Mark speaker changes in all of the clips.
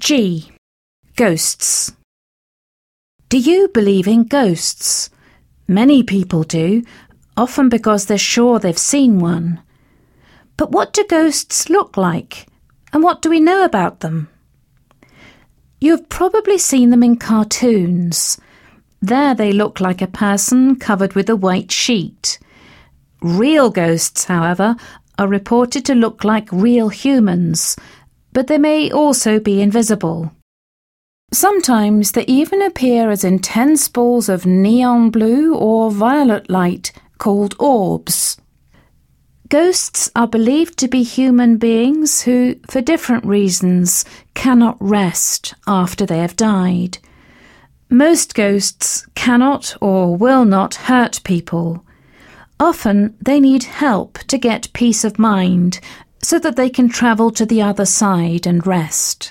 Speaker 1: G. Ghosts. Do you believe in ghosts? Many people do, often because they're sure they've seen one. But what do ghosts look like? And what do we know about them? You've probably seen them in cartoons. There they look like a person covered with a white sheet. Real ghosts, however, are reported to look like real humans, but they may also be invisible. Sometimes they even appear as intense balls of neon blue or violet light called orbs. Ghosts are believed to be human beings who, for different reasons, cannot rest after they have died. Most ghosts cannot or will not hurt people. Often they need help to get peace of mind so that they can travel to the other side and rest.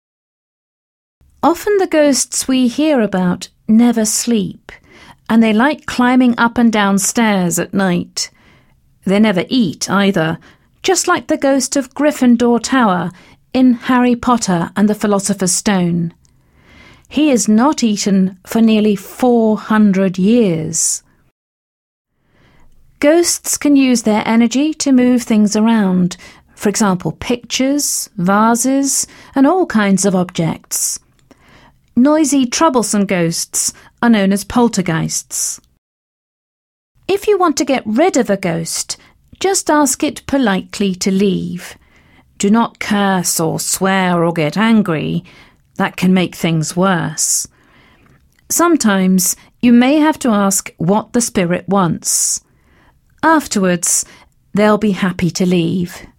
Speaker 1: Often the ghosts we hear about never sleep, and they like climbing up and down stairs at night. They never eat either, just like the ghost of Gryffindor Tower in Harry Potter and the Philosopher's Stone. He is not eaten for nearly 400 years. Ghosts can use their energy to move things around, for example, pictures, vases, and all kinds of objects. Noisy, troublesome ghosts are known as poltergeists. If you want to get rid of a ghost, just ask it politely to leave. Do not curse or swear or get angry. That can make things worse. Sometimes you may have to ask what the spirit wants. Afterwards, they'll be happy to leave.